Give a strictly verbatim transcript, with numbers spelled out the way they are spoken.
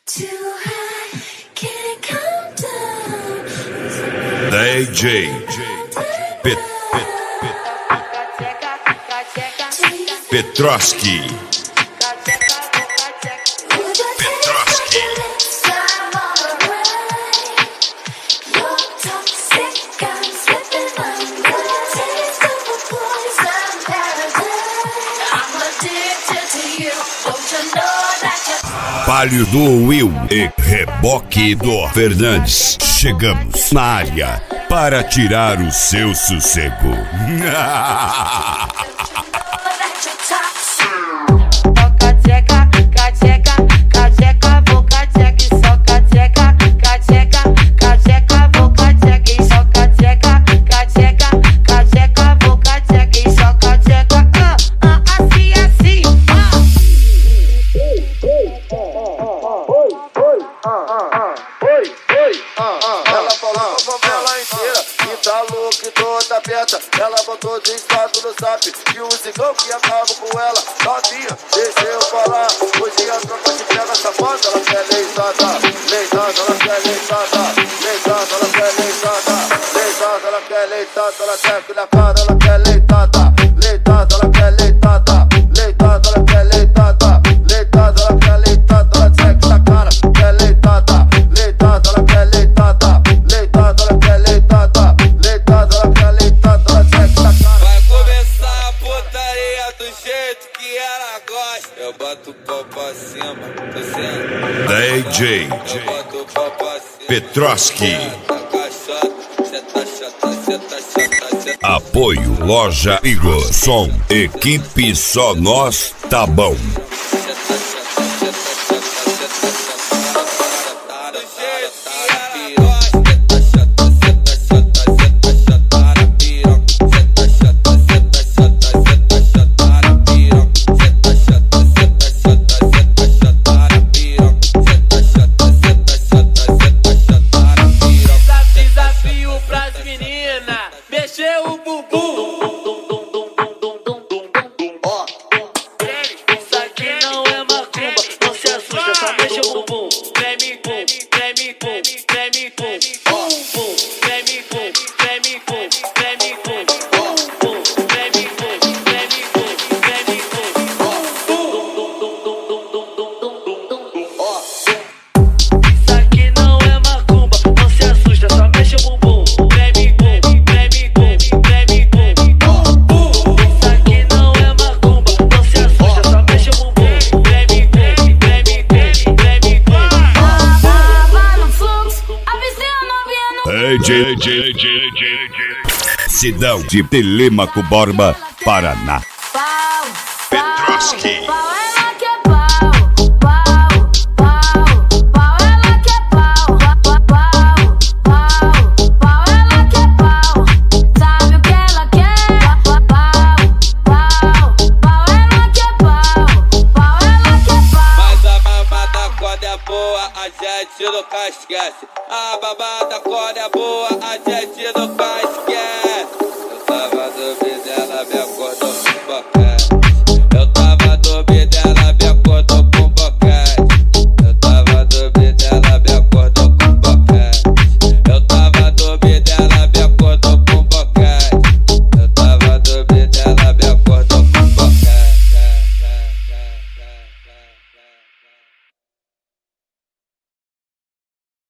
D J Pet Petroski Petroski Palio do Will e Reboque do Fernandes. Chegamos na área para tirar o seu sossego. Ela botou de estado no zap e o zigão que acaba com ela. Novinha, deixa eu falar. Hoje a tropa te pega safada. Ela quer leitada, leitada, ela quer leitada, leitada, ela quer leitada, leitada, ela quer leitada, ela quer que na cara, ela quer leitada, leitada, ela quer leitada, leitada, ela quer leitada, leitada, ela quer leitada, ela quer que na cara, quer leitada, leitada, ela quer leitada, leitada, ela quer leitada, leitada, ela quer leitada. Vai começar a putaria do jeito que ela gosta. Eu boto o pau pra cima, tô sendo D J Petroski. Apoio Loja Igor. Som, equipe só nós tá bom. D J Sidão de Telêmaco Borba, Paraná. Petroski. A gente nunca esquece. A babada quando é boa, a gente nunca esquece.